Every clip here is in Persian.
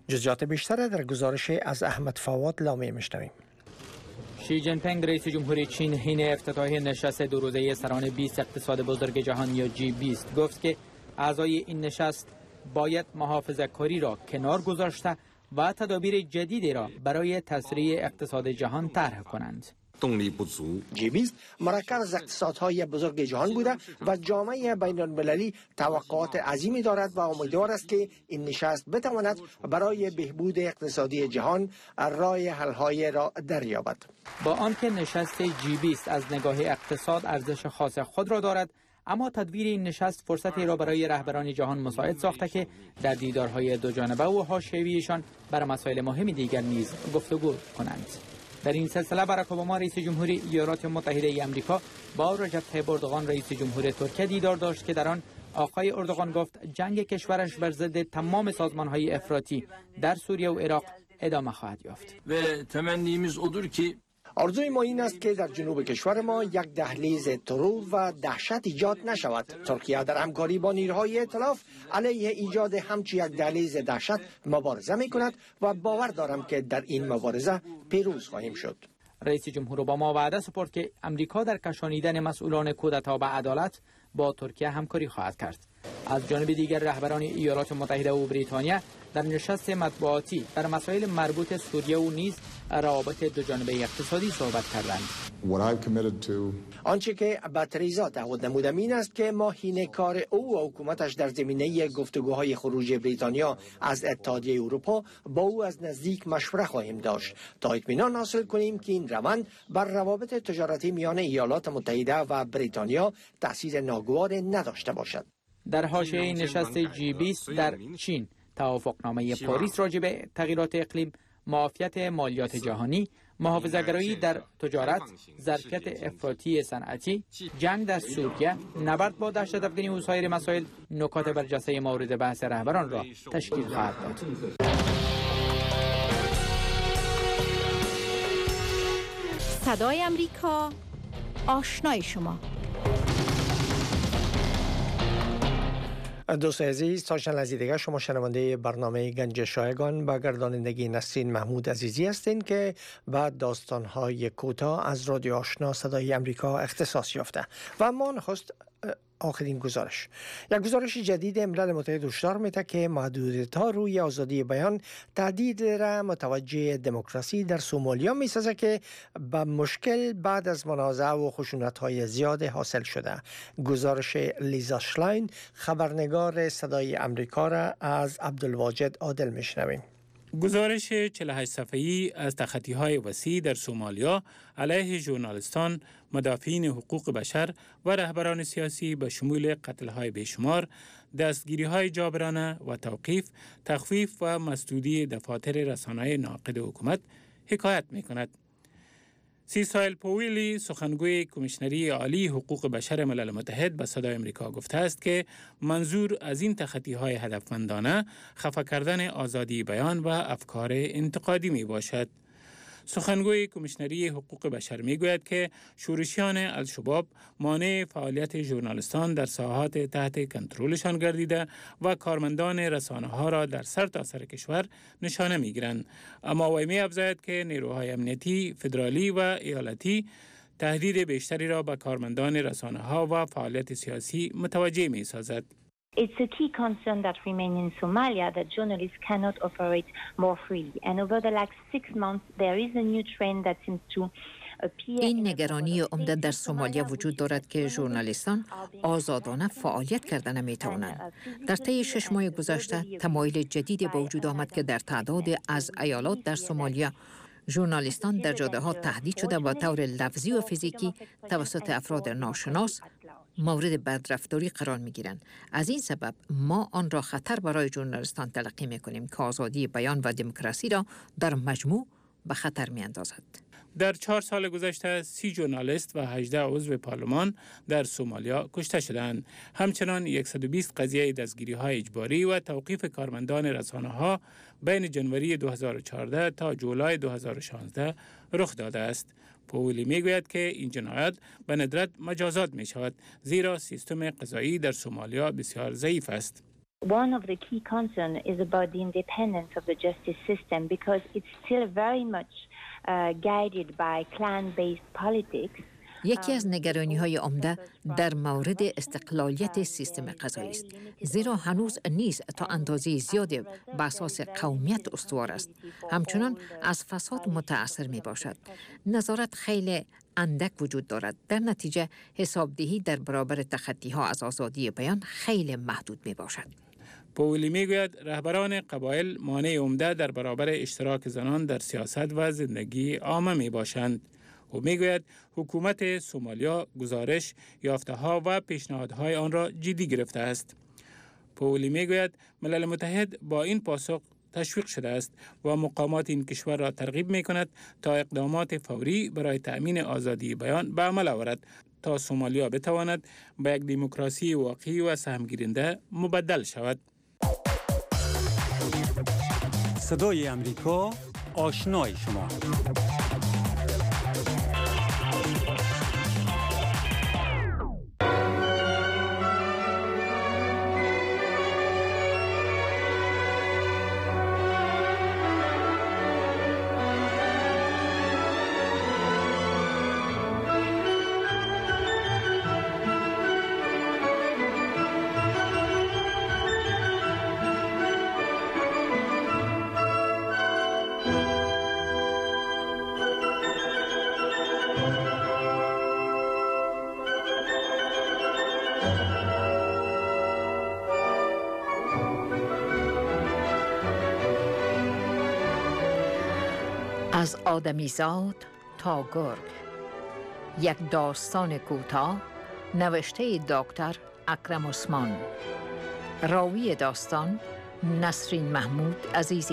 جزئیات بیشتر در گزارش از احمد فواد لامی میشنویم. شی جین پینگ رئیس جمهوری چین حین افتتاح نشست دو روزه سران 20 اقتصاد بزرگ جهان یا G20 گفت که اعضای این نشست باید محافظه‌کاری را کنار گذاشته و تدابیر جدیدی را برای تسریع اقتصاد جهان طرح کنند. G20 مرکب از اقتصادهای بزرگ جهان بوده و جامعه بین المللی توقعات عظیمی دارد و امیدوار است که این نشست بتواند برای بهبود اقتصادی جهان راه حل‌های را دریابد. با آنکه نشست G20 از نگاه اقتصاد ارزش خاص خود را دارد، اما تدویر این نشست فرصتی را برای رهبران جهان مساعد ساخته که در دیدارهای دو جانبه و حاشیه‌ایشان بر مسائل مهم دیگر نیز گفتگو کنند. در این سلسله باراک اوباما رئیس جمهوری ایالات متحده آمریکا با رجب طیب اردوغان رئیس جمهور ترکیه دیدار داشت که در آن آقای اردوغان گفت جنگ کشورش بر ضد تمام سازمان‌های افراطی در سوریه و عراق ادامه خواهد یافت. و تمنیمیز odur ki آرزوی ما این است که در جنوب کشور ما یک دهلیز ترور و دهشت ایجاد نشود. ترکیه در همکاری با نیروهای ائتلاف علیه ایجاد همچین یک دهلیز دهشت مبارزه می کند و باور دارم که در این مبارزه پیروز خواهیم شد. رئیس جمهور اوباما وعده سپرد که امریکا در کشانیدن مسئولان کودتا به عدالت با ترکیه همکاری خواهد کرد. از جانب دیگر رهبران ایالات متحده و بریتانیا در نشست مطبوعاتی در مسائل مربوط سوریه و نیز روابط دو جانبه اقتصادی صحبت کردند. آنچه که به تریزا تعهد نمودم این است که ما حین کار او و حکومتش در زمینه گفتگوهای خروج بریتانیا از اتحادیه اروپا با او از نزدیک مشوره خواهیم داشت تا اطمینان حاصل کنیم که این روند بر روابط تجارتی میان ایالات متحده و بریتانیا تأثیر ناگوار نداشته باشد. در حاشیه نشست G20 در چین، توافقنامه پاریس راجع به تغییرات اقلیم، معافیت مالیات جهانی، محافظه‌گرایی در تجارت، ظرفیت افراطی صنعتی، جنگ در سوریه، نبرد با دهشت‌افکنی و سایر مسائل نکات برجسته مورد بحث رهبران را تشکیل خواهد داد. صدای امریکا، آشنای شما. دوست عزیز، تا چند لحظه دیگر شما شنونده برنامه گنج شایگان با گردانندگی نسرین محمود عزیزی هستین که بعد داستان‌های کوتاه از رادیو آشنا صدای امریکا اختصاص یافته و ما نخست آخرین گزارش. یک گزارش جدید ملل متحد هشدار میده که محدودیت‌ها روی آزادی بیان تهدید را متوجه دموکراسی در سومالیا میسازه که به مشکل بعد از منازعه و خشونت‌های زیاد حاصل شده. گزارش لیزا شلاین خبرنگار صدای امریکا را از عبدالواجد عادل میشنویم. گزارش 48 صفحه‌ای از تخطی‌های وسیع در سومالیا علیه ژورنالیستان، مدافعین حقوق بشر و رهبران سیاسی به شمول قتل‌های بیشمار، دستگیری‌های جابرانه و توقیف، تخفیف و مسدودی دفاتر رسانه‌های ناقد حکومت حکایت می‌کند. سیسایل پویلی، سخنگوی کمیشنری عالی حقوق بشر ملل متحد به صدای امریکا گفته است که منظور از این تخطی‌های هدفمندانه خفه کردن آزادی بیان و افکار انتقادی می باشد. سخنگوی کمیشنری حقوق بشر می گوید که شورشیان الشباب مانع فعالیت ژورنالیستان در ساحات تحت کنترلشان گردیده و کارمندان رسانه‌ها را در سرتاسر کشور نشانه می گیرند. اما وی می افزاید که نیروهای امنیتی فدرالی و ایالتی تهدید بیشتری را به کارمندان رسانه‌ها و فعالیت سیاسی متوجه می سازد. It's a key concern that remains in Somalia that journalists cannot operate more freely. And over the last 6 months, there is a new trend that seems to appear. این نگرانی عمده در سومالیا وجود دارد که ژورنالیستان آزادانه فعالیت کردن نمی‌توانند. در طی 6 ماه گذشته تمایل جدیدی به وجود آمد که در تعداد از ایالات در سومالیا ژورنالیستان در جاده‌ها تهدید شده و طور لفظی و فیزیکی توسط افراد ناشناس مورد بدرفتاری قرار می‌گیرند. از این سبب ما آن را خطر برای ژورنالیستان تلقی می‌کنیم که آزادی بیان و دموکراسی را در مجموع به خطر می‌اندازد. در 4 سال گذشته 30 ژورنالیست و 18 عضو پارلمان در سومالیا کشته شدند. همچنان 120 قضیه دستگیری‌های اجباری و توقیف کارمندان رسانه‌ها بین جنوری 2014 تا جولای 2016 رخ داده است. پولی میگوید که این جنایات به ندرت مجازات می شود زیرا سیستم قضایی در سومالیا بسیار ضعیف است. One of the key concerns is about the independence of the justice system because it's still very much guided by clan-based politics. یکی از نگرانی‌های عمده در مورد استقلالیت سیستم قضایی است، زیرا هنوز نیز تا اندازه زیادی بر اساس قومیت استوار است. همچنان از فساد متأثر می‌باشد. نظارت خیلی اندک وجود دارد. در نتیجه حسابدهی در برابر تخطی‌ها از آزادی بیان خیلی محدود می‌باشد. پولی میگوید رهبران قبایل مانع عمده در برابر اشتراک زنان در سیاست و زندگی عامه میباشند. او میگوید حکومت سومالیا گزارش یافته‌ها و پیشنهادهای آن را جدی گرفته است. پولی میگوید ملل متحد با این پاسخ تشویق شده است و مقامات این کشور را ترغیب میکند تا اقدامات فوری برای تأمین آزادی بیان به عمل آورد تا سومالیا بتواند به یک دموکراسی واقعی و سهمگیرنده مبدل شود. صدای امریکا، آشنای شما. از آدمیزاد تا گرگ، یک داستان کوتاه نوشته دکتر اکرم عثمان، راوی داستان نسرین محمود عزیزی.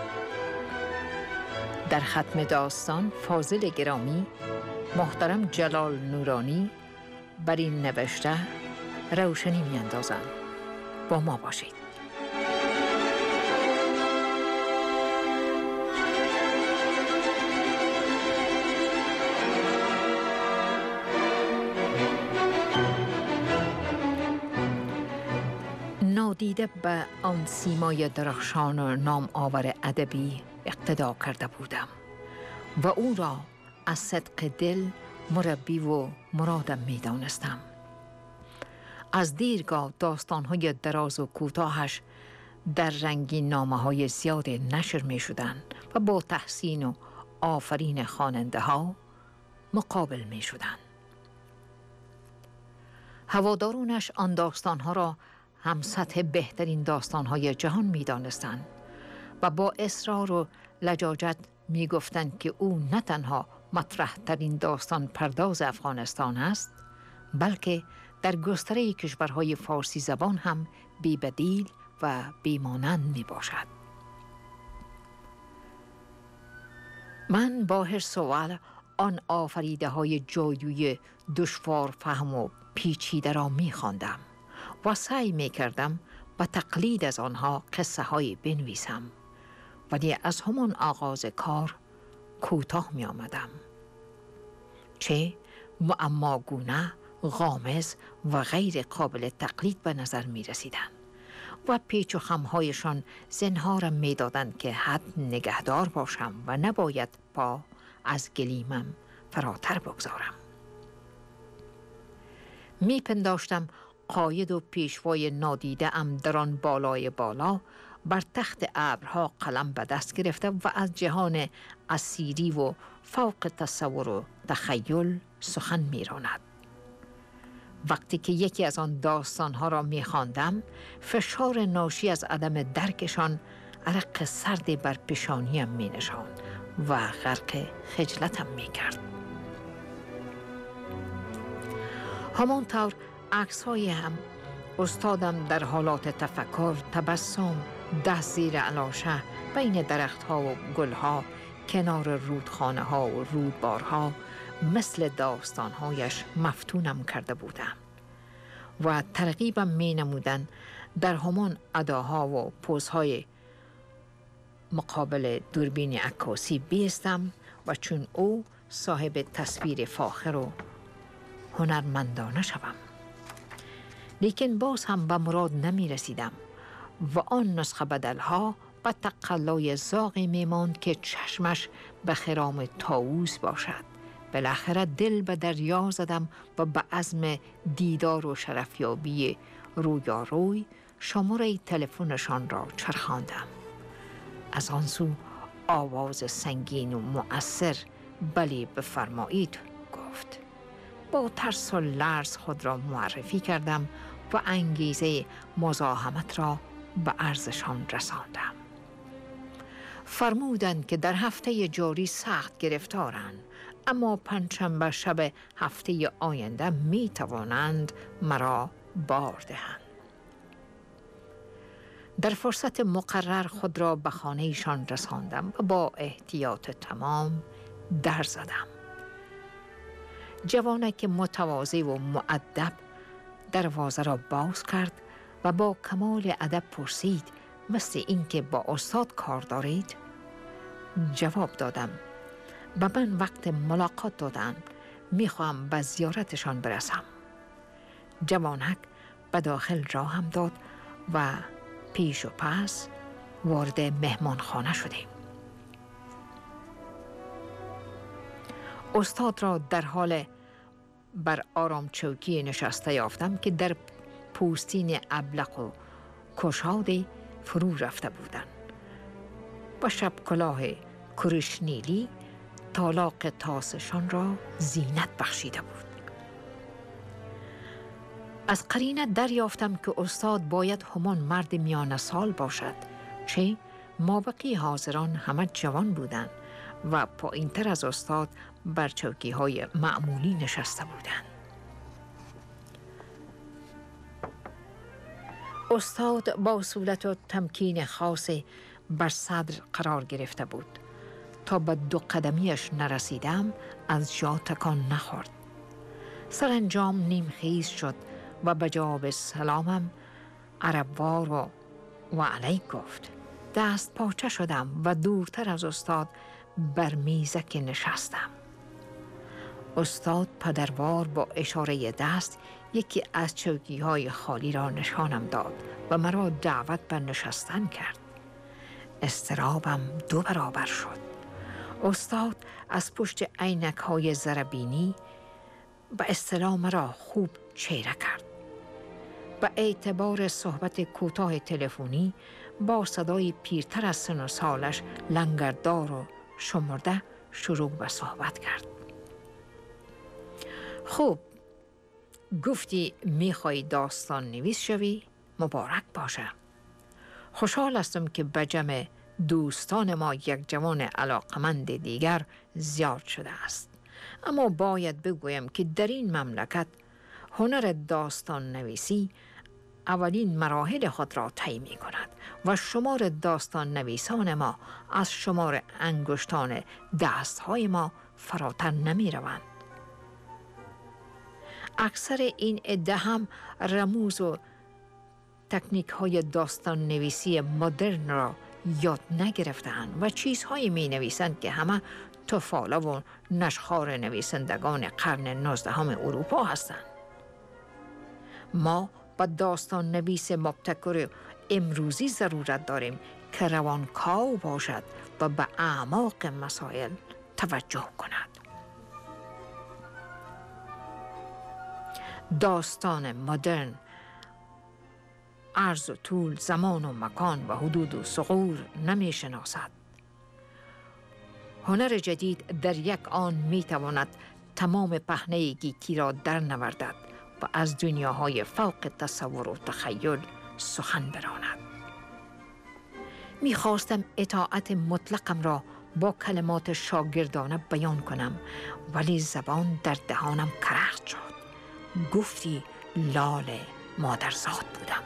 در ختم داستان فاضل گرامی محترم جلال نورانی بر این نوشته روشنی می‌اندازند. با ما باشید. نادیده به آن سیمای درخشان و نام آور ادبی اقتدا کرده بودم و او را از صدق دل مربی و مرادم می دانستم. از دیرگاه داستانهای دراز و کوتاهش در رنگین نامه‌های زیاد نشر می شدند و با تحسین و آفرین خواننده ها مقابل می شدند. هوادارانش آن داستانها را هم سطح بهترین داستانهای جهان می دانستند و با اصرار و لجاجت می گفتند که او نه تنها مطرح ترین داستان پرداز افغانستان است، بلکه در گستره کشورهای فارسی زبان هم بی بدیل و بی مانند می باشد. من با هر سوال آن آفریده های جادوی دشوار فهم و پیچیده را می خواندم و سعی می کردم با تقلید از آنها قصه های بنویسم، ولی از همان آغاز کار کوتاه می آمدم. چه معماگونه، غامض و غیر قابل تقلید به نظر می رسیدن و پیچ و خمهایشان زنهارم می دادند که حد نگهدار باشم و نباید پا از گلیمم فراتر بگذارم. می پنداشتم قاید و پیشوای نادیده ام در آن بالای بالا بر تخت ابرها قلم به دست گرفته و از جهان اسیری و فوق تصور و تخیل سخن می راند. وقتی که یکی از آن داستانها را می خواندم، فشار ناشی از عدم درکشان عرق سردی بر پیشانیم می نشاند و غرق خجلتم می کرد. همانطور عکس‌های هم استادم در حالات تفکر، تبسم، دست زیر علاشه بین درختها و گلها، کنار رودخانه ها و رودبارها مثل داستانهایش مفتونم کرده بودند و ترغیبم می نمودند در همان اداها و پوزهای مقابل دوربین عکاسی بیستم و چون او صاحب تصویر فاخر و هنرمندانه شوم. لیکن باز هم به مراد نمی رسیدم و آن نسخه بدلها به تقلای زاغی میماند که چشمش به خرام طاووس باشد. بالاخره دل به دریا زدم و به عزم دیدار و شرفیابی رویاروی شماره تلفنشان را چرخاندم. از آن سو آواز سنگین و مؤثر بلی بفرمایید گفت. با ترس و لرز خود را معرفی کردم و انگیزه مزاحمت را به عرضشان رساندم. فرمودند که در هفته جاری سخت گرفتارند، اما پنجشنبه شب هفته آینده می توانند مرا بار دهند. در فرصت مقرر خود را به خانه‌شان رساندم و با احتیاط تمام در زدم. جوانک متواضع و مؤدب دروازه را باز کرد و با کمال ادب پرسید مثل اینکه با استاد کار دارید؟ جواب دادم به من وقت ملاقات دادن، میخواهم به زیارتشان برسم. جوانک به داخل راهم داد و پیش و پس وارد مهمان خانه شدیم. استاد را در حال بر آرام چوکی نشسته یافتم که در پوستین ابلق و کشادی فرو رفته بودند. با شب کلاه کرشنیلی تالاق تاسشان را زینت بخشیده بود. از قرینه دریافتم که استاد باید همان مرد میانه سال باشد، چه مابقی حاضران همه جوان بودند و پایین‌تر از استاد بر چوکی‌های معمولی نشسته بودند. استاد با صورت و تمکین خاصی بر صدر قرار گرفته بود. تا به 2 قدمیش نرسیدم از جا تکان نخورد. سرانجام نیمخیز شد و به جواب سلامم عربوار و علیک گفت. دست پاچه شدم و دورتر از استاد بر میزک نشستم. استاد پدروار با اشاره دست یکی از چوکی‌های خالی را نشانم داد و مرا دعوت به نشستن کرد. اضطرابم 2 برابر شد. استاد از پشت عینک‌های زربینی به اصطلاح مرا خوب چهره کرد. به اعتبار صحبت کوتاه تلفنی با صدای پیرتر از سن و سالش لنگردار و شمرده شروع به صحبت کرد. خوب، گفتی میخوای داستان نویس شوی؟ مبارک باشه. خوشحال هستم که به جمع دوستان ما یک جوان علاقمند دیگر زیاد شده است. اما باید بگویم که در این مملکت هنر داستان نویسی اولین مراحل خود را طی می کند و شمار داستان نویسان ما از شمار انگشتان دستهای ما فراتر نمی روند. اکثر این عده هم رموز و تکنیک های داستان نویسی مدرن را یاد نگرفتند و چیزهایی می نویسند که همه تفاله و نشخوار نویسندگان قرن 19 اروپا هستند. ما با داستان نویس مبتکر امروزی ضرورت داریم که روانکاو باشد و به اعماق مسائل توجه کند. داستان مدرن عرض و طول، زمان و مکان و حدود و ثغور نمی شناسد. هنر جدید در یک آن می تواند تمام پهنه گیتی را در نوردد و از دنیاهای فوق تصور و تخیل سخن براند. می خواستم اطاعت مطلقم را با کلمات شاگردانه بیان کنم، ولی زبان در دهانم کرخت شد. گفتی لال مادرزاد بودم.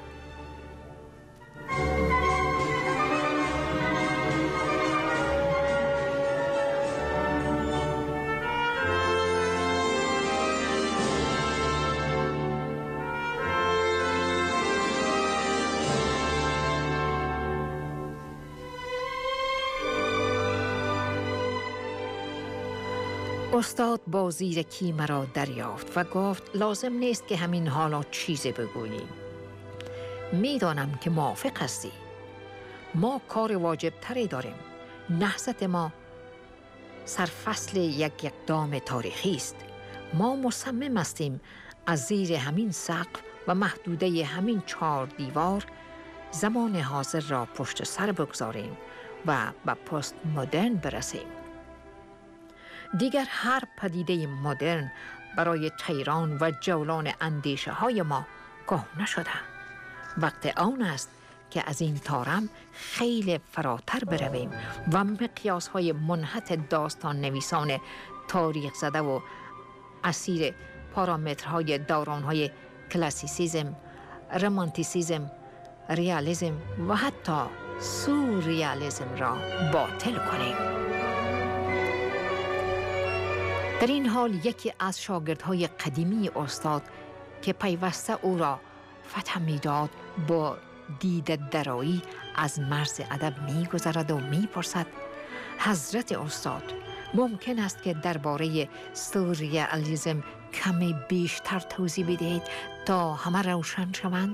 استاد با زیرکی مرا دریافت و گفت لازم نیست که همین حالا چیزی بگوییم. میدانم که موافق هستی. ما کار واجب تری داریم. نهضت ما سرفصل یک اقدام تاریخی است. ما مصمم هستیم از زیر همین سقف و محدوده همین 4 دیوار زمان حاضر را پشت سر بگذاریم و به پست مدرن برسیم. دیگر هر پدیده مدرن برای طیران و جولان اندیشه های ما کهنه شده. وقت آن است که از این طارم خیلی فراتر برویم و مقیاس های منحط داستان نویسان تاریخ زده و اسیر پارامترهای دورانهای کلاسیسیزم، رمانتیسیزم، ریالیزم و حتی سورریالیزم را باطل کنیم. در این حال یکی از شاگردهای قدیمی استاد که پیوسته او را فتح میداد با دید درایی از مرز ادب می‌گذرد و می‌پرسد: حضرت استاد، ممکن است که درباره سورریالیسم کمی بیشتر توضیح بدهید تا همه روشن شوند؟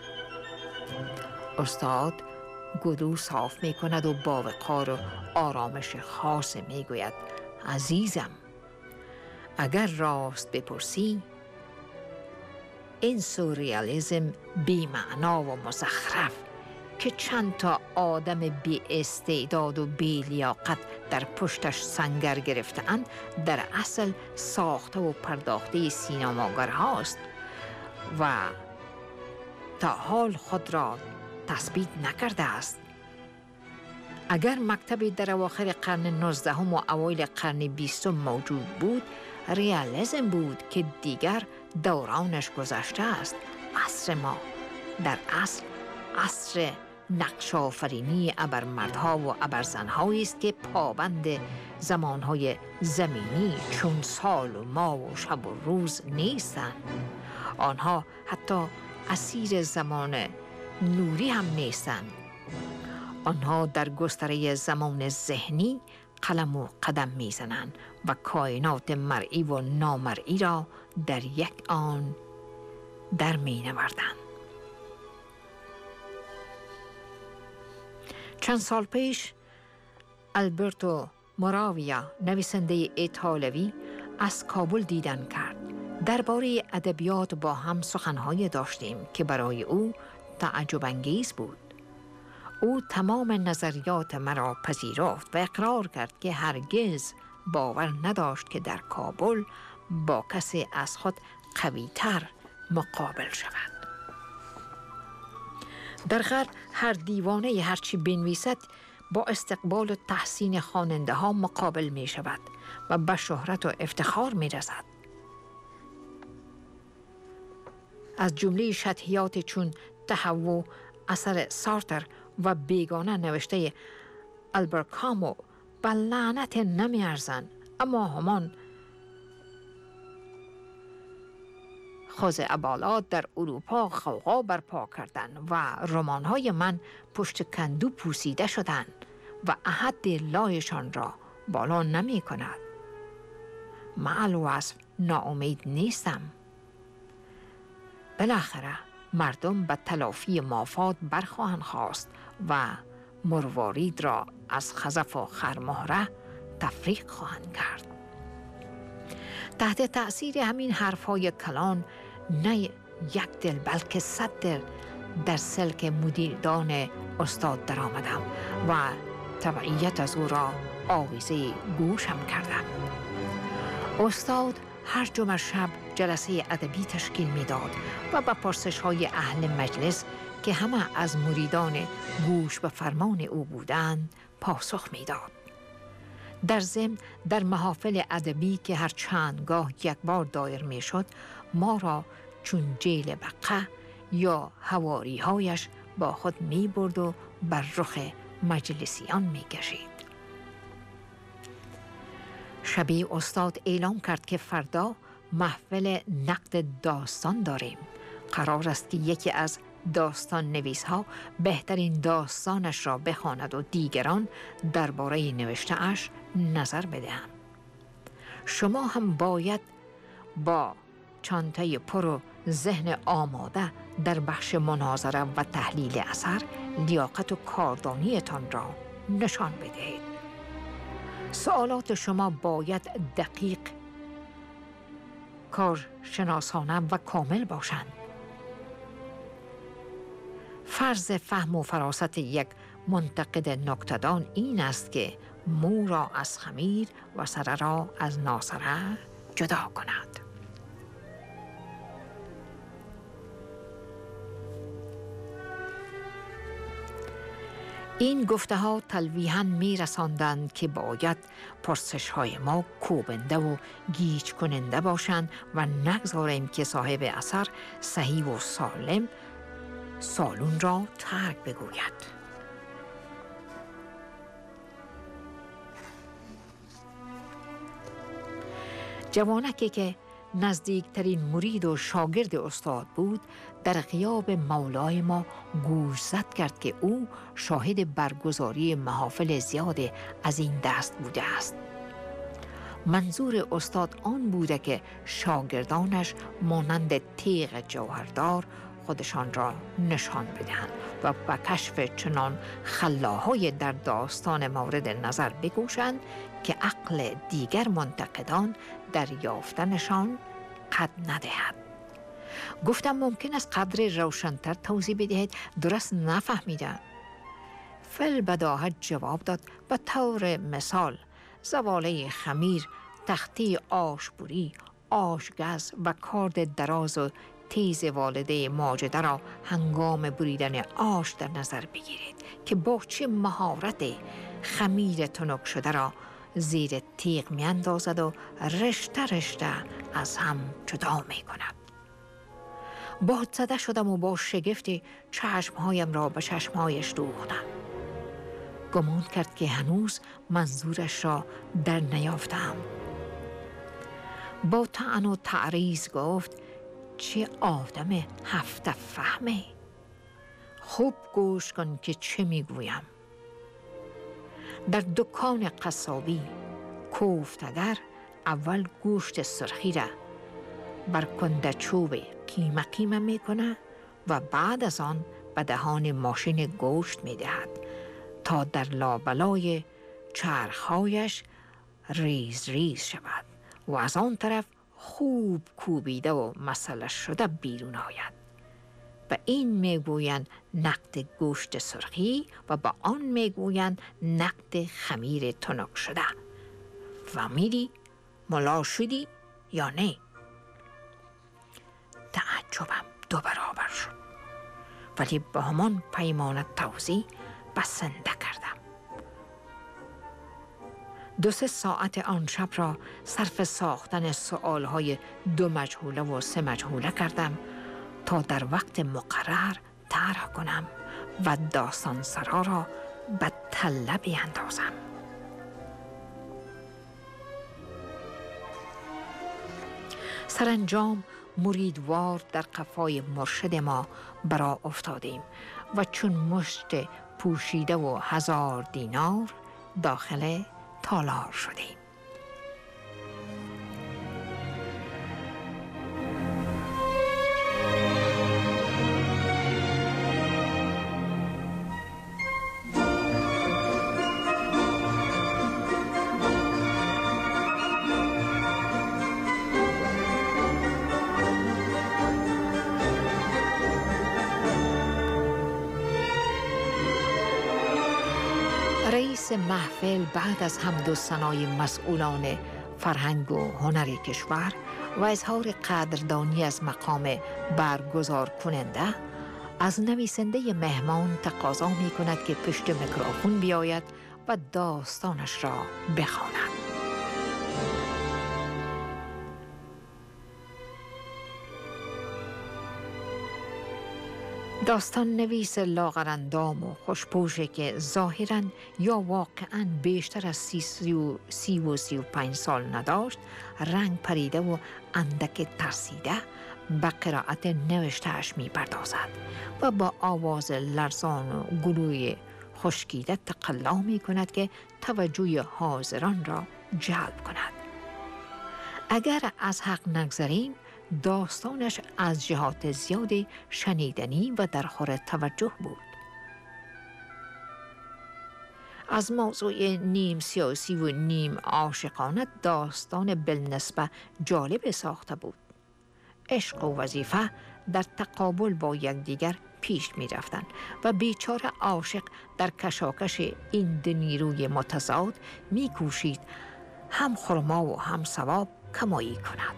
استاد گلو صاف می‌کند و با وقار و آرامش خاص می‌گوید: عزیزم، اگر راست بپرسی، این سورریالیسم بی معنا و مزخرف که چند تا آدم بی استعداد و بی لیاقت در پشتش سنگر گرفته‌اند در اصل ساخته و پرداخته سینماگر هاست و تا حال خود را تثبیت نکرده است. اگر مکتبی در اواخر قرن 19 و اوایل قرن 20 موجود بود، ریالیسم بود که دیگر دورانش گذشته است. عصر ما در اصل عصر نقش آفرینی ابرمردها و ابرزنهایی است که پابند زمانهای زمینی چون سال و ماه و شب و روز نیستند. آنها حتی اسیر زمان نوری هم نیستند. آنها در گستره زمان ذهنی قلم و قدم میزنند و کائنات مرئی و نامرئی را در یک آن در مینوردند. چند سال پیش البرتو موراویا، نویسنده ایتالوی، از کابل دیدن کرد. درباره ادبیات با هم سخنهای داشتیم که برای او تعجب انگیز بود. او تمام نظریات مرا پذیرفت و اقرار کرد که هرگز باور نداشت که در کابل با کسی از خود قوی‌تر مقابل شود. در غرب هر دیوانه هرچی بنویسد با استقبال و تحسین خواننده ها مقابل می شود و به شهرت و افتخار می رسد. از جمله شطحیات چون تهوع اثر سارتر و بیگانه نوشته آلبرت کامو به لعنت نمی ارزند، اما همان خوز ابالات در اروپا غوغا برپا کردند و رمان‌های من پشت کندو پوسیده شدند و احد لایشان را بالا نمی کند. مع الوصف ناامید نیستم. بالاخره مردم به تلافی مافات برخواهند خواست و مروارید را از خزف و خرمهره تفریق خواهند کرد. تحت تأثیر همین حرفهای کلان نه یک دل بلکه 100 دل در سلک مدیردان استاد در آمدم و تبعیت از او را آویزه گوشم کردم. استاد هر جمعه شب جلسه ادبی تشکیل میداد و به پرسش‌های اهل مجلس که همه از مریدان گوش به فرمان او بودند پاسخ میداد. در ضمن در محافل ادبی که هر چندگاه یک بار دایر میشد، ما را چون جیل بقه یا حواری‌هایش با خود می برد و بر رخ مجلسیان می کشید. شبی استاد اعلام کرد که فردا محفل نقد داستان داریم. قرار است که یکی از داستان نویس ها بهترین داستانش را بخواند و دیگران درباره نوشته اش نظر بدهند. شما هم باید با چانته پر و ذهن آماده در بخش مناظره و تحلیل اثر لیاقت و کاردانیتان را نشان بدهید. سوالات شما باید دقیق، کارشناسانه و کامل باشند. فرض فهم و فراست یک منتقد نکته‌دان این است که مو را از خمیر و سره را از ناسره جدا کند. این گفته ها تلویحاً می رساندند که باید پرسش های ما کوبنده و گیج کننده باشند و نگذاریم که صاحب اثر صحیح و سالم سالون را ترک بگوید. جوانکی که نزدیکترین مرید و شاگرد استاد بود در غیاب مولای ما گوش زد کرد که او شاهد برگزاری محافل زیاد از این دست بوده است. منظور استاد آن بوده که شاگردانش مانند تیغ جوهردار خودشان را نشان بدهند و به کشف چنان خلاهای در داستان مورد نظر بکوشند که عقل دیگر منتقدان در یافتنشان قد ندهد. گفتم ممکن است قدر روشن‌تر توضیح بدهید، درست نفهمیدم. فی‌البداهه جواب داد به طور مثال زواله خمیر، تختی آشبوری، آشگز و کارد دراز و تیز والده ماجده را هنگام بریدن آش در نظر بگیرید که با چه مهارت خمیر تنک شده را زیر تیغ می اندازد و رشته رشته از هم جدا می کند. بادزده شدم و با شگفتی چشمهایم را به چشمهایش دوختم. گمان کرد که هنوز منظورش را در نیافتم. با طعن و تعریض گفت چه آدم هفته فهمه. خوب گوش کن که چه میگویم. در دکان قصابی کوفتگر اول گوشت سرخی را بر کنده چوب قیمه قیمه میکنه و بعد از آن به دهان ماشین گوشت میدهد تا در لابلای چرخهایش ریز ریز شود و از آن طرف خوب کوبیده و مساله شده بیرون آید. و این میگویند نقد گوشت سرخی و با آن میگویند نقد خمیر تنک شده. فهمیدی؟ ملا شدی یا نه؟ تعجبم دو برابر شد، ولی با همان پیمان توضیح بسنده کردم. 2-3 ساعت آن شب را صرف ساختن سؤالهای 2 مجهوله و 3 مجهوله کردم تا در وقت مقرر طرح کنم و داستان سرا را به تله بیندازم. سرانجام مریدوار در قفای مرشد ما برا افتادیم و چون مشت پوشیده و 1000 دینار داخل تالار شدیم. رئیس محفل بعد از حمد و ثنای مسئولان فرهنگ و هنر کشور و اظهار قدردانی از مقام برگزار کننده از نویسنده مهمان تقاضا می کند که پشت میکروفون بیاید و داستانش را بخواند. داستان نویس لاغرندام و خوشپوشه که ظاهراً یا واقعاً بیشتر از 30 و 35 سال نداشت، رنگ پریده و اندک ترسیده به قرائت نوشته‌اش می پردازد و با آواز لرزان و گلوی خشکیده تقلا می کند که توجه حاضران را جلب کند. اگر از حق نگذریم داستانش از جهات زیاد شنیدنی و در حال توجه بود. از موضوع نیم سیاسی و نیم عاشقانه داستان بالنسبه جالب ساخته بود. عشق و وظیفه در تقابل با یکدیگر پیش می رفتند و بیچاره عاشق در کشاکش این دو نیروی متضاد می کوشید هم خرما و هم ثواب کمایی کند.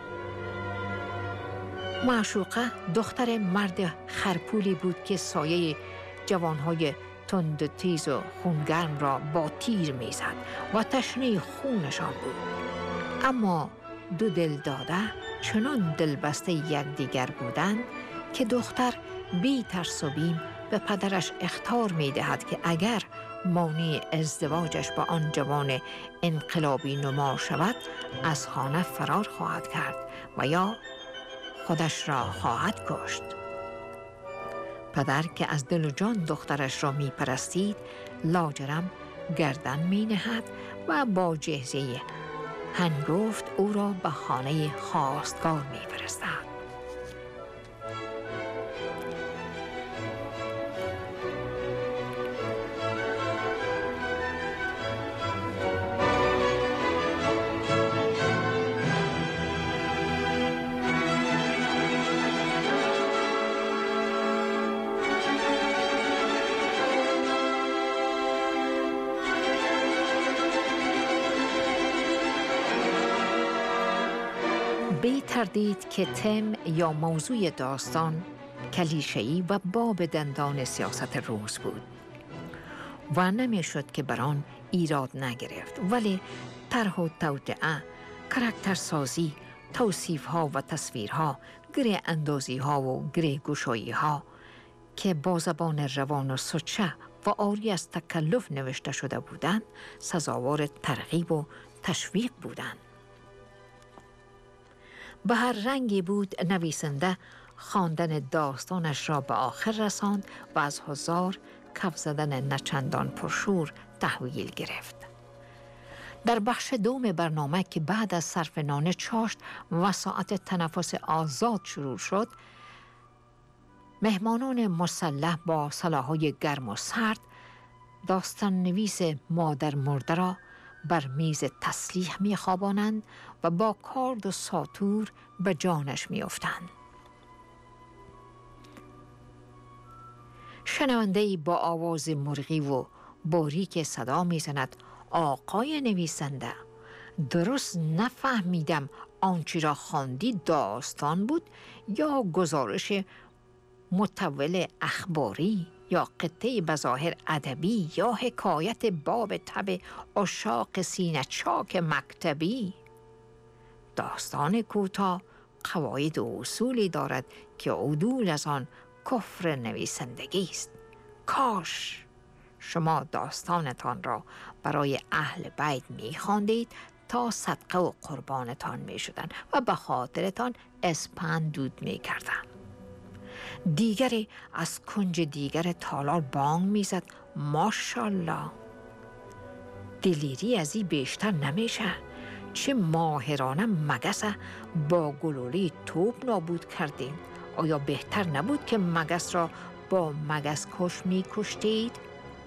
معشوقه دختر مرد خرپولی بود که سایه جوانهای تند و تیز و خونگرم را با تیر میزد و تشنه خونشان بود. اما دو دل داده چنان دلبسته یکدیگر بودند که دختر بی ترس و بیم به پدرش اخطار می دهد که اگر مانع ازدواجش با آن جوان انقلابی نما شود از خانه فرار خواهد کرد و یا خودش را خواهد کشت. پدر که از دل و جان دخترش را می پرستید لاجرم گردن می نهد و با جهزه هنگفت او را به خانه خواستگار می فرستد. بی تردید که تم یا موضوع داستان کلیشه‌ای و باب دندان سیاست روز بود و نمی‌شد که بر آن ایراد نگرفت، ولی طرح و توطئه، کاراکترسازی، توصیف‌ها و تصویرها، گره اندازی‌ها و گره گشایی‌ها که با زبان روان و سچه و عاری از تکلف نوشته شده بودند سزاوار ترغیب و تشویق بودند. به هر رنگی بود نویسنده خواندن داستانش را به آخر رساند و از هزار کف زدن نچندان پرشور تحویل گرفت. در بخش دوم برنامه که بعد از صرف نان چاشت و ساعت تنفس آزاد شروع شد، مهمانان مسلح با سلاح‌های گرم و سرد داستان نویس مادر مرده را بر میز تسلیح می خوابانند و با کارد و ساطور به جانش می افتند. شنونده‌ای با آواز مرغی و باریک صدا می زند: آقای نویسنده، درست نفهمیدم آنچه را خواندی داستان بود یا گزارش متول اخباری یا قطعه بظاهر ادبی یا حکایت باب تب عشاق سینه چاک مکتبی؟ داستان کوتاه قواعد و اصولی دارد که عدول از آن کفر نویسندگی است. کاش شما داستانتان را برای اهل بیت می خواندید تا صدقه و قربانتان می شدن و به خاطرتان اسپند دود می کردن. دیگری از کنج دیگر تالار بانگ میزد: ماشاءالله، دلیری از این بیشتر نمیشه. چه ماهرانه مگس با گلوله توپ نابود کردین. آیا بهتر نبود که مگس را با مگس کش میکشتید؟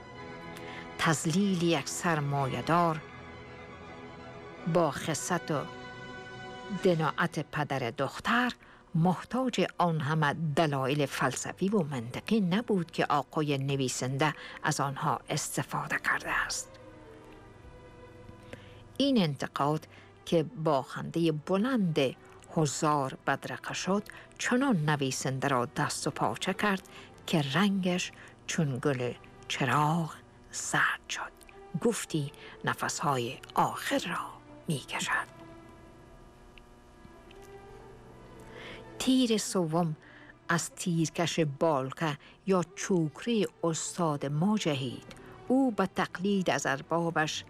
تذلیل یک سرمایه‌دار با خست و دناعت پدر دختر محتاج آن همه دلایل فلسفی و منطقی نبود که آقای نویسنده از آنها استفاده کرده است. این انتقاد که با خنده بلند هزار بدرقه شد چنان نویسنده را دست و پاچه کرد که رنگش چون گل چراغ زرد شد. گفتی نفسهای آخر را می کشد. تیر سوم از تیرکش بالکه یا چوکری استاد ما جهید. او به تقلید از اربابش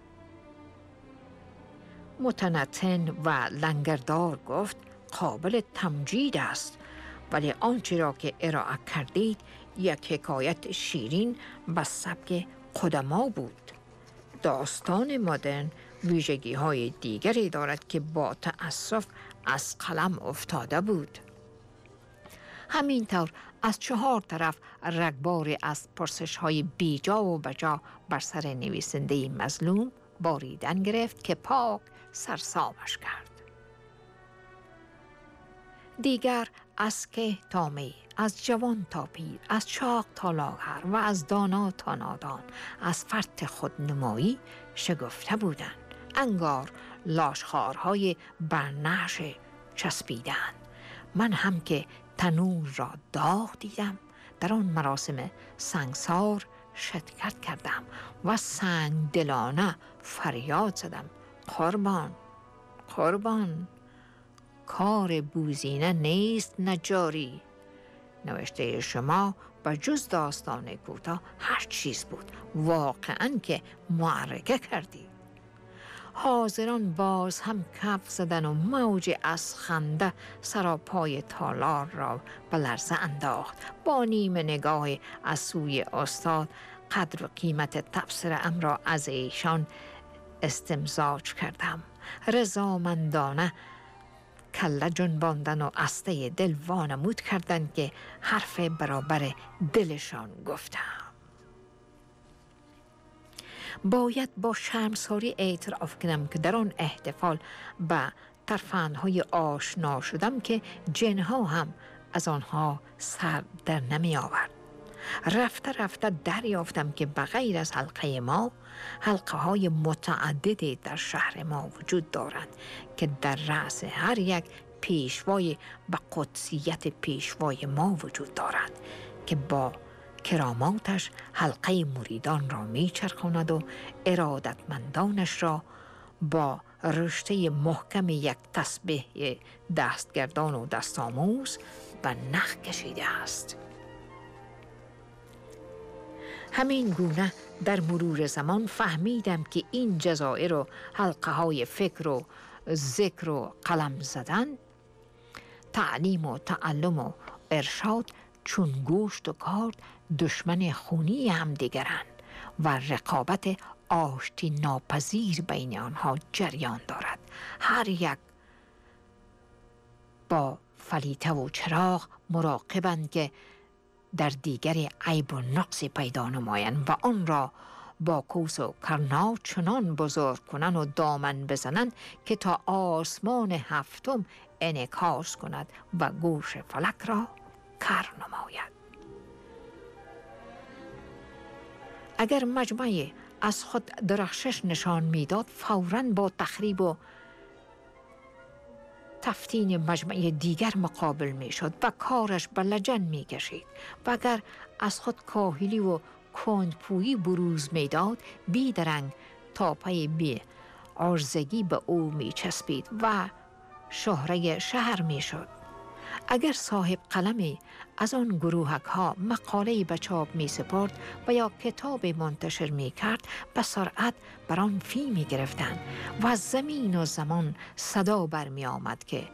متنتن و لنگردار گفت: قابل تمجید است، ولی آنچه را که ارائه کردید یک حکایت شیرین به سبک قدما بود. داستان مدرن ویژگی های دیگری دارد که با تأسف از قلم افتاده بود. همینطور از 4 طرف رگباری از پرسش‌های بیجا و بجا بر سر نویسنده مظلوم باریدن گرفت که پاک سرسامش کرد. دیگر از که تا می، از جوان تا پیر، از چاق تا لاغر و از دانا تا نادان از فرط خودنمایی شگفته بودند. انگار لاشخوارهای برنعش چسبیدند. من هم که تنور را داغ دیدم، در آن مراسم سنگسار شرکت کردم و سنگ دلانه فریاد زدم: قربان، قربان، کار بوزینه نیست نجاری. نوشته شما به جز داستان کوتاه هر چیز بود، واقعاً که معرکه کردی. حاضران باز هم کف زدن و موج از خنده سراپای تالار را به لرزه انداخت. با نیم نگاه از سوی استاد قدر و قیمت تبصره‌ام را از ایشان استمزاج کردم. رضامندانه کله جنباندن و استه دل وانمود کردند که حرف برابر دلشان گفتم. باید با شرمساری اعتراف کنم که در آن احتفال به ترفندهای آشنا شدم که جنها هم از آنها سر در نمی آورد. رفته رفته دریافتم که بغیر از حلقه ما حلقه های متعددی در شهر ما وجود دارند که در رأس هر یک پیشوای به قدسیت پیشوای ما وجود دارد که با کراماتش حلقه مریدان را میچرخاند و ارادتمندانش را با رشته محکم یک تسبیح دستگردان و دستاموز به نخ کشیده است. همین گونه در مرور زمان فهمیدم که این جزایر و حلقه های فکر و ذکر و قلم زدن، تعلیم و تعلم و ارشاد چون گوشت و کارد دشمن خونی هم دیگرند و رقابت آشتی ناپذیر بین آنها جریان دارد. هر یک با فلیته و چراغ مراقبند که در دیگری عیب و نقصی پیدا نمایند و آن را با کوس و کرنا چنان بزرگ کنند و دامن بزنند که تا آسمان هفتم انعکاس کند و گوش فلک را کر نماید. اگر مجمعی از خود درخشش نشان میداد، فوراً با تخریب و تفتین مجمع دیگر مقابل می شد و کارش به لجن می کشید و اگر از خود کاهلی و کندپویی بروز می داد، بیدرنگ تاپه بی عرضگی به او می چسبید و شهره شهر می شد. اگر صاحب قلمی از آن گروهک ها مقاله‌ای به چاپ می سپرد و یا کتاب منتشر می کرد، به سرعت بر آن فی می گرفتند و از زمین و زمان صدا برمی آمد که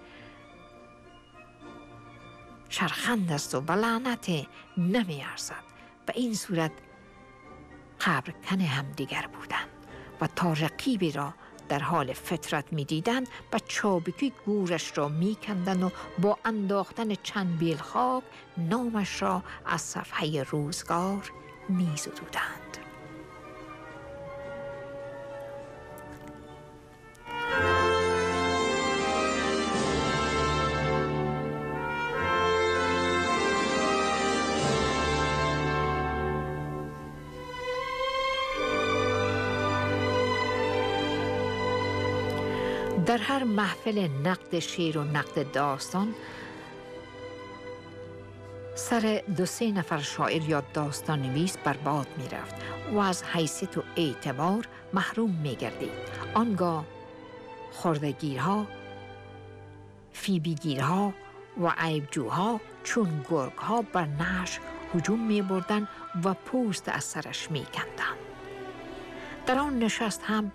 شرخند است و بلعنت نمی ارزد. به این صورت قبرکن هم دیگر بودند و تا رقیبی را در حال فطرت می دیدند و چابکی گورش را می کندند و با انداختن چند بیل خاک نامش را از صفحه روزگار می زدودند. در هر محفل نقد شعر و نقد داستان سر 2-3 نفر شاعر یا داستان نویس برباد می رفت و از حیثیت و اعتبار محروم می گردید. آنگاه خردگیرها، فیبیگیرها و عیبجوها چون گرگها بر نعش هجوم می بردن و پوست از سرش می کندن. در آن نشست هم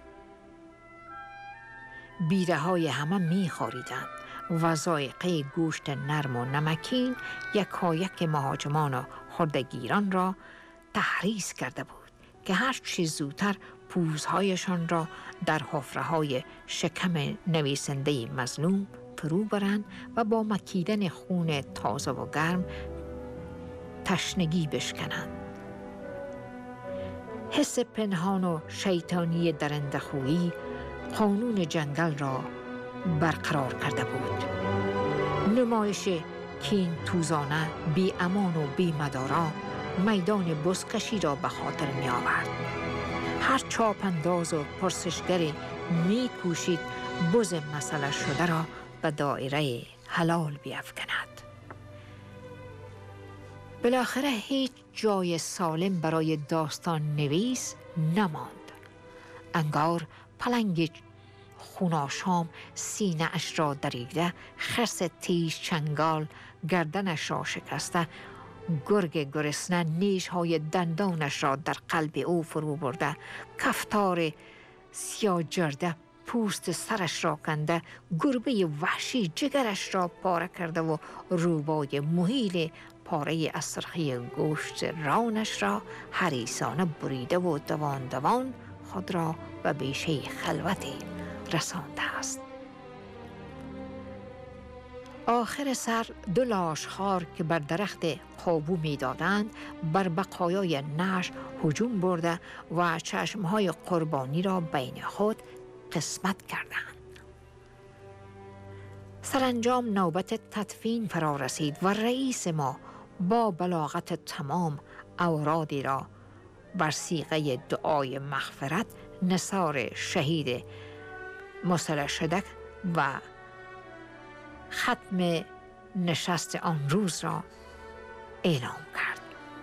بیره های همه می خاریدند و ذائقه گوشت نرم و نمکین یکایک مهاجمان و خردگیران را تحریص کرده بود که هر چیز زودتر پوزهایشان را در حفره های شکم نویسنده مظلوم فرو برند و با مکیدن خون تازه و گرم تشنگی بشکنند. حس پنهان و شیطانی درنده‌خویی قانون جنگل را برقرار کرده بود. نمایش کین توزانه، بی امان و بی مدارا میدان بزکشی را به خاطر می آورد. هر چاپنداز و پرسشگری می کوشید بز مسئله شده را به دایره حلال بیفکند. بالاخره هیچ جای سالم برای داستان نویس نماند. انگار پلنگ خوناشام سینه اش را دریده، خرس تیز چنگال گردنش را شکسته، گرگ گرسنه نیش‌های دندانش را در قلب او فرو برده، کفتار سیاه جرده پوست سرش را کنده، گربه وحشی جگرش را پاره کرده و روبای مهیل پاره از سرخی گوشت رانش را حریصانه بریده و دوان دوان خود را به بیشه خلوتی رسانده است. آخر سر دو لاشخوار که بر درخت قابو می دادند بر بقایای نعش هجوم برده و چشمهای قربانی را بین خود قسمت کردند. سرانجام نوبت تدفین فرا رسید و رئیس ما با بلاغت تمام اورادی را بر صیغه دعای مغفرت نثار شهید مصلح شدک و ختم نشست آن روز را اعلام کرد.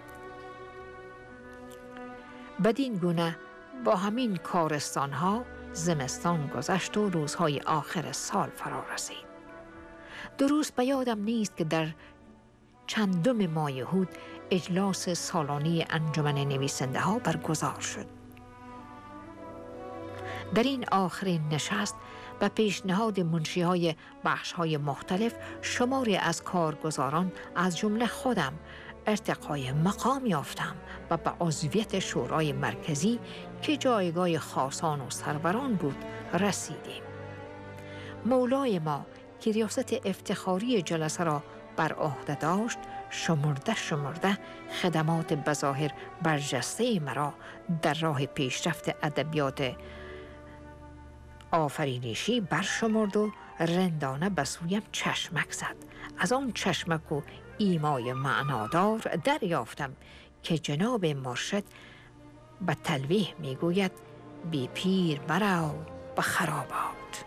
بدین گونه با همین کارستان ها زمستان گذشت و روزهای آخر سال فرا رسید. درست به یادم نیست که در چندم ماه یهود اجلاس سالانه انجمن نویسنده ها برگزار شد. در این آخرین نشست به پیشنهاد منشی‌های بخش‌های مختلف شماری از کارگزاران از جمله خودم ارتقای مقام یافتم و به عضویت شورای مرکزی که جایگاه خاصان و سروران بود رسیدیم. مولای ما که ریاست افتخاری جلسه را بر عهده داشت شمرده خدمات بظاهر برجسته مرا در راه پیشرفت ادبیات آفرینشی برشمرد و رندانه به سویم چشمک زد. از آن چشمک و ایمای معنادار دریافتم که جناب مرشد به تلویح میگوید بی پیر مرو به خرابات.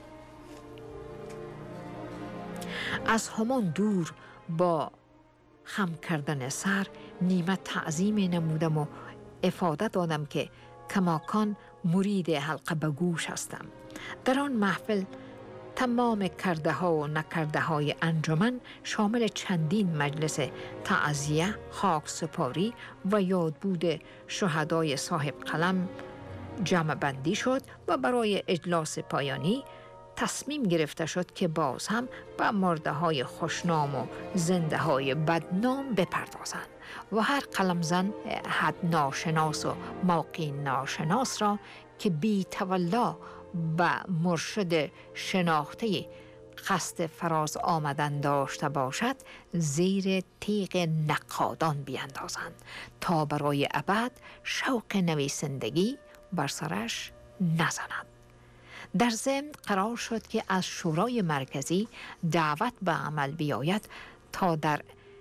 از همان دور با خم کردن سر نیمه تعظیم نمودم و افاده دادم که کماکان مرید حلقه به گوش هستم. در آن محفل تمام کرده ها و نکرده های انجمن شامل چندین مجلس تعزیه، خاک سپاری و یادبود شهدای صاحب قلم جمع بندی شد و برای اجلاس پایانی تصمیم گرفته شد که باز هم به مرده های خوشنام و زنده های بدنام بپردازند و هر قلمزن حد ناشناس و موقع ناشناس را که بی تولا به مرشد شناخته قصد فراز آمدن داشته باشد زیر تیغ نقادان بیندازند تا برای ابد شوق نویسندگی بر سرش نزند. در ضمن قرار شد که از شورای مرکزی دعوت به عمل بیاید تا در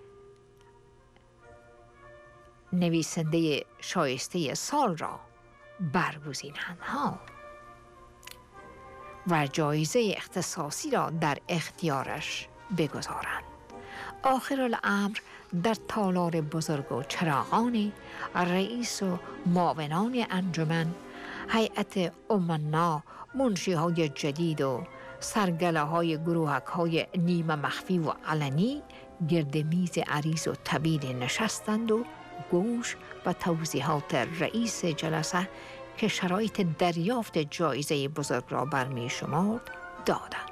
نویسنده شایسته سال را برگزینند و جایزه اختصاصی را در اختیارش بگذارند. آخرالامر در تالار بزرگ و چراغان رئیس و معاونان انجمن، هیئت امنا، منشی‌های جدید و سرگله‌های گروهک‌های نیمه مخفی و علنی گرد میز عریض و طویل نشستند و گوش و توضیحات رئیس جلسه که شرایط دریافت جایزه بزرگ را برمی شمرد دادند.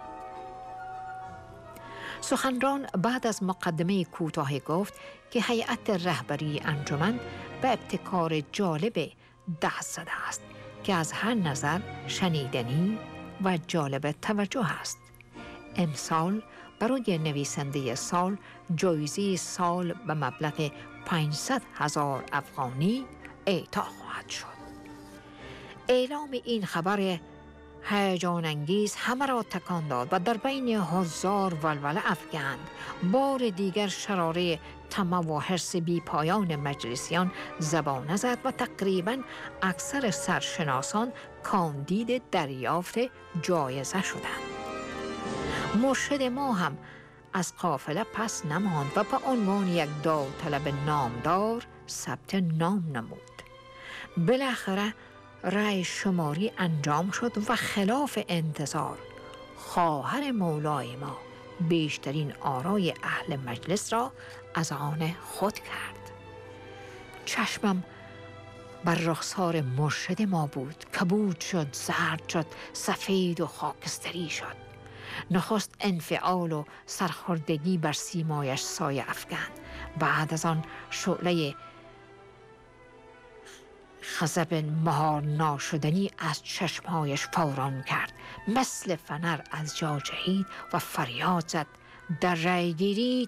سخنران بعد از مقدمه کوتاه گفت که هیئت رهبری انجمن به ابتکار جالب دست زده است که از هر نظر شنیدنی و جالب توجه است. امسال برای نویسنده سال جایزه سال به مبلغ 500,000 افغانی اعطا خواهد شد. اعلام این خبر هیجان انگیز همه را تکان داد و در بین هزار ولوله افکند. بار دیگر شراره طمع و حرص بی پایان مجلسیان زبانه زد و تقریباً اکثر سرشناسان کاندید دریافت جایزه شدند. مرشد ما هم از قافله پس نماند و به عنوان یک داوطلب نامدار ثبت نام نمود. بالاخره رأی شماری انجام شد و خلاف انتظار خواهر مولای ما بیشترین آرای اهل مجلس را از آن خود کرد. چشمم بر رخسار مرشد ما بود. کبود شد، زرد شد، سفید و خاکستری شد. نخست انفعال و سرخوردگی بر سیمایش سایه افکند. بعد از آن شعله غضب مهار ناشدنی از چشمهایش فوران کرد. مثل فنر از جا جهید و فریاد زد: در رأیگیری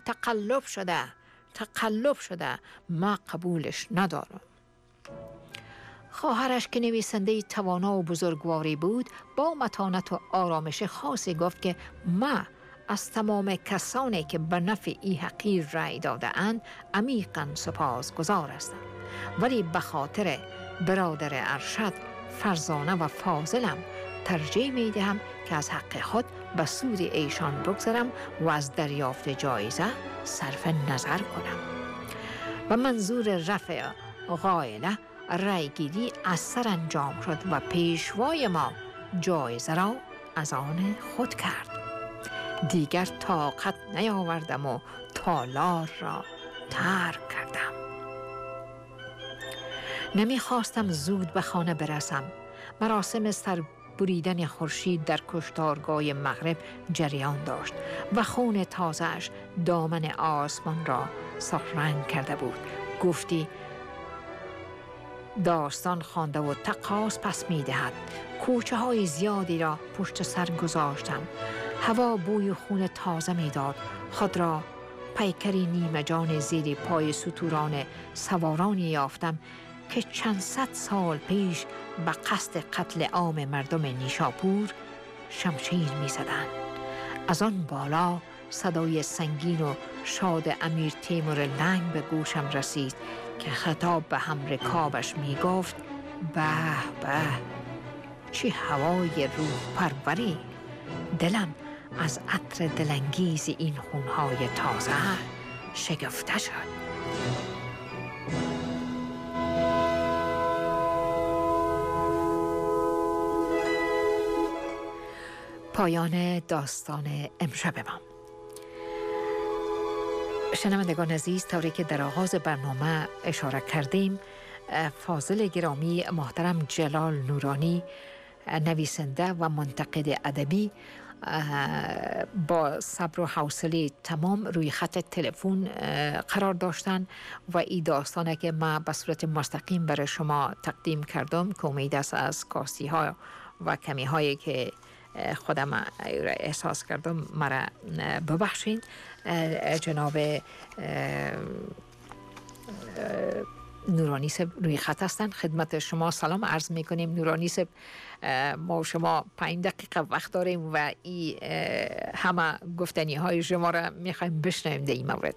تقلب شده، ما قبولش ندارم. خواهرش که نویسنده توانا و بزرگواری بود با متانت و آرامش خاصی گفت که ما از تمام کسانی که به نفع ای حقیر رأی داده اند عمیقاً سپاسگزار هستم، ولی به خاطر برادر ارشد فرزانه و فاضلم ترجیح می دهم که از حق خود به سود ایشان بگذرم و از دریافت جایزه صرف نظر کنم. و منظور رفع غایله رأیگیری از سر انجام شد و پیشوای ما جایزه را از آن خود کرد. دیگر طاقت نیاوردم و تالار را ترک کردم. نمیخواستم زود به خانه برسم. مراسم سربریدن خورشید در کشتارگاه مغرب جریان داشت و خون تازه‌اش دامن آسمان را سرخ کرده بود. گفتی داستان خوانده و تقاص پس می دهد. کوچه های زیادی را پشت سر گذاشتم. هوا بوی خون تازه می داد. خود را پیکری نیمه جان زیر پای ستوران سوارانی یافتم که چند صد سال پیش به قصد قتل عام مردم نیشاپور شمشیر می زدند. از آن بالا صدای سنگین و شاد امیر تیمور لنگ به گوشم رسید که خطاب به همرکابش می گفت: به به، چه هوای روح پروری! دلم از عطر دلانگیز این خونهای تازه شگفته شد. پایان داستان امشب ما. شنوندگان عزیز، طوری که در آغاز برنامه اشاره کردیم، فاضل گرامی محترم جلال نورانی، نویسنده و منتقد ادبی، با صبر و حوصله تمام روی خط تلفن قرار داشتن و این داستانه که ما به صورت مستقیم برای شما تقدیم کردم که امید است از کاستی ها و کمی هایی که خودم احساس کردم مرا ببخشین. جناب نورانی صاحب روی خط هستن. خدمت شما سلام عرض میکنیم. نورانی صاحب، ما شما 5 دقیقه وقت داریم و این همه گفتنی های شما را میخوایم بشنویم در این مورد.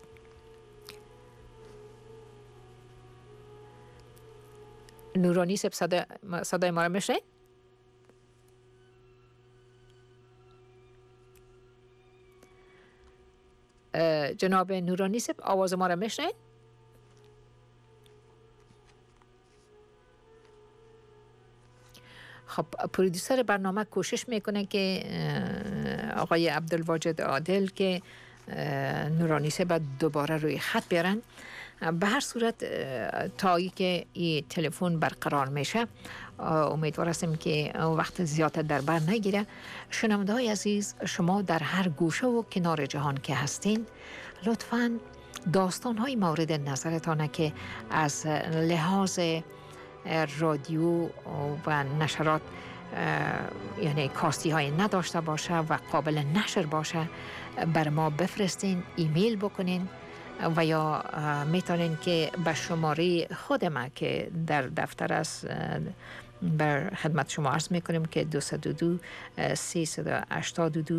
نورانی صاحب صدای ما را میشنید؟ جناب نورانی صاحب آواز ما را میشنید؟ خب پرودوسر برنامه کوشش میکنه که آقای عبدالواجد عادل که نورانی صاحب دوباره روی خط بیارن. به هر صورت تا ای که این تلفن برقرار میشه امیدوار هستیم که وقت زیاد در بر نگیره. شنونده های عزیز، شما در هر گوشه و کنار جهان که هستین لطفاً داستان های مورد نظرتانه که از لحاظ رادیو و نشرات یعنی کاستی های نداشته باشه و قابل نشر باشه بر ما بفرستین، ایمیل بکنین و یا میتونین که به شماره خود ما که در دفتر است بر خدمت شما عرض میکنیم که 222 382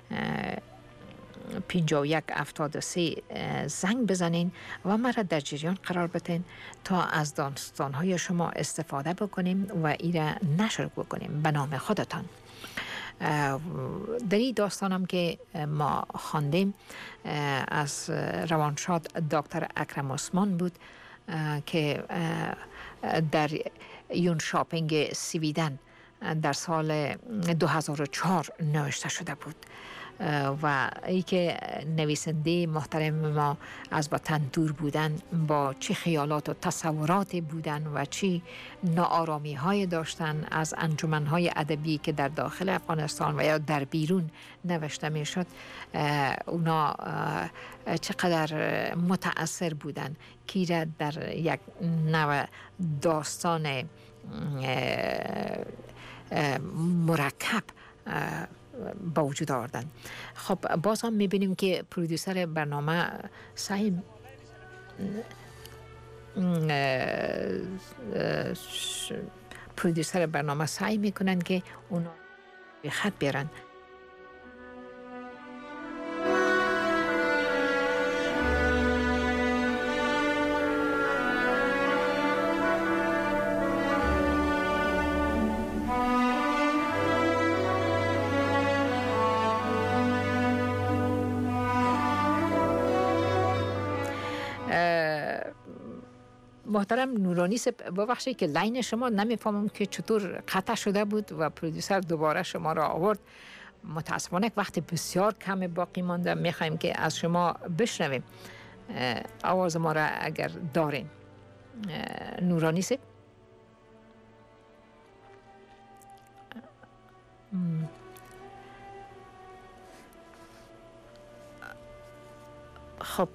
5173 زنگ بزنین و ما را در جریان قرار بدین تا از داستانهای شما استفاده بکنیم و ایره نشر بکنیم به نام خودتان. در این داستانم که ما خواندیم از روانشاد دکتر اکرم عثمان بود که در یون شاپینگ سویدن در سال 2004 نوشته شده بود و ای که نویسنده محترم ما از وطن دور بودن، با چه خیالات و تصوراتی بودن و چه ناآرامی های داشتن از انجمن های ادبی که در داخل افغانستان و یا در بیرون نوشته می شد، اونا چقدر متأثر بودن که در یک نوع داستان مرکب با وجود آوردن. خب باز هم میبینیم که پرودوسر برنامه سعی میکنن که اونا به خط بیارن. محترم نورانی ببخشید که لاین شما نمیفهمم که چطور قطع شده بود و پرودوسر دوباره شما را آورد. متاسفانه وقت بسیار کم باقی مانده، میخوایم که از شما بشنویم آواز ما را اگر دارین. نورانی سب خب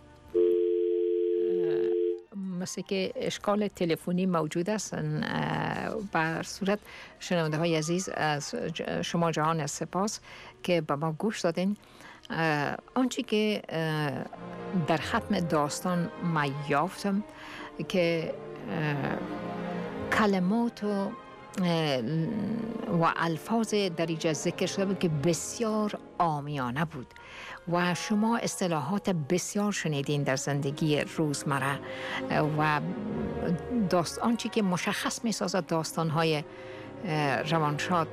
مثل که اشکال تلفنی موجود است. بر صورت شنونده های عزیز، از شما جهان سپاس که به ما گوش دادین. آنچه که در ختم داستان ما یافتم که کلمات و الفاظ در اینجا ذکر شده بود که بسیار عامیانه بود و شما اصطلاحات بسیار شنیدین در زندگی روزمره و آنچه که مشخص می سازد داستان‌های روانشاد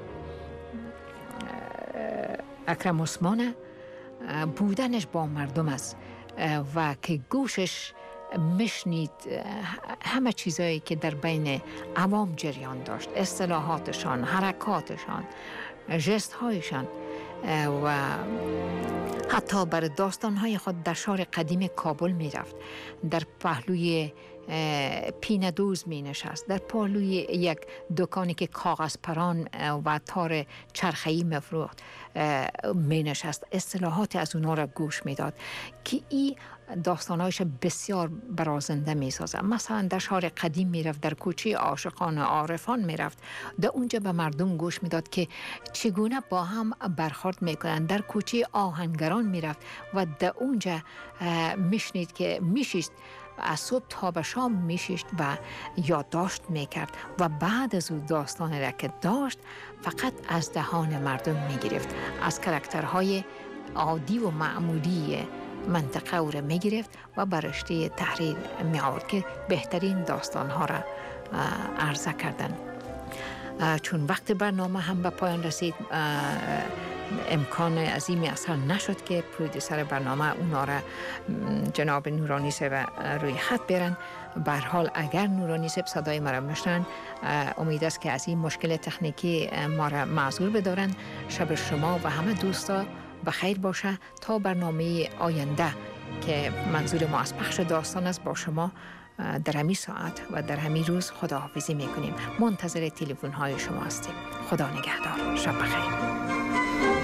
اکرم عثمان بودنش با مردم است و که گوشش مشنید همه چیزایی که در بین عوام جریان داشت، اصطلاحاتشان، حرکاتشان، ژست هایشان و حتی بر داستانهای خود در شهر قدیم کابل می رفت، در پهلوی پیندوز می نشست، در پهلوی یک دکانی که کاغذ پران و تار چرخه‌ای مفروخت می نشست، اصطلاحات از اونا را گوش می داد که این داستانهایش بسیار برازنده می سازه. مثلا در شهر قدیم می رفت، در کوچه عاشقان و عارفان می رفت، در اونجا به مردم گوش می داد که چگونه با هم برخورد می کنند. در کوچه آهنگران می رفت و در اونجا میشنید که میشیست، از صبح تا به شام میشیست و یادداشت میکرد و بعد از اون داستان را که داشت فقط از دهان مردم میگرفت، از کرکترهای عادی و معمولی منطقه او را میگرفت و برشته تحریر می آورد که بهترین داستانها را عرضه کردن. چون وقت برنامه هم به پایان رسید، امکان عظیمی اصلا نشد که پرودوسر برنامه اونا را جناب نورانی صاحب روی خط بیارن. به هر حال اگر نورانی صاحب صدای ما را میشنن، امید است که از این مشکل تکنیکی ما را معذور بدارن. شب شما و همه دوستا بخیر باشه تا برنامه آینده که منظور ما از پخش داستان است با شما در همین ساعت و در همین روز خداحافظی میکنیم. منتظر تلفن های شما هستیم. خدا نگهدار. شب بخیر.